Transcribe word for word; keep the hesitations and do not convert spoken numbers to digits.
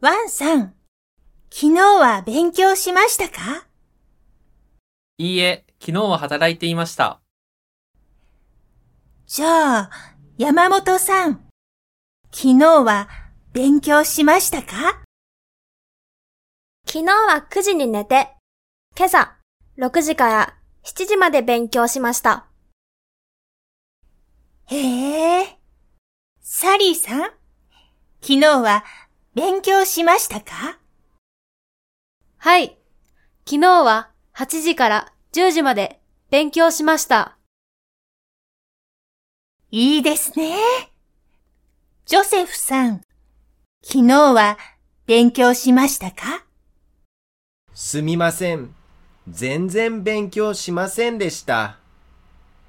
ワンさん、昨日は勉強しましたか？ いいえ、昨日は働いていました。 じゃあ、山本さん、昨日は勉強しましたか？ 昨日はくじに寝て、今朝ろくじからしちじまで勉強しました。 へえ。サリーさん、昨日は勉強しましたか？ はい。昨日ははちじからじゅうじまで勉強しました。 いいですね。ジョセフさん、昨日は勉強しましたか？ すみません。全然勉強しませんでした。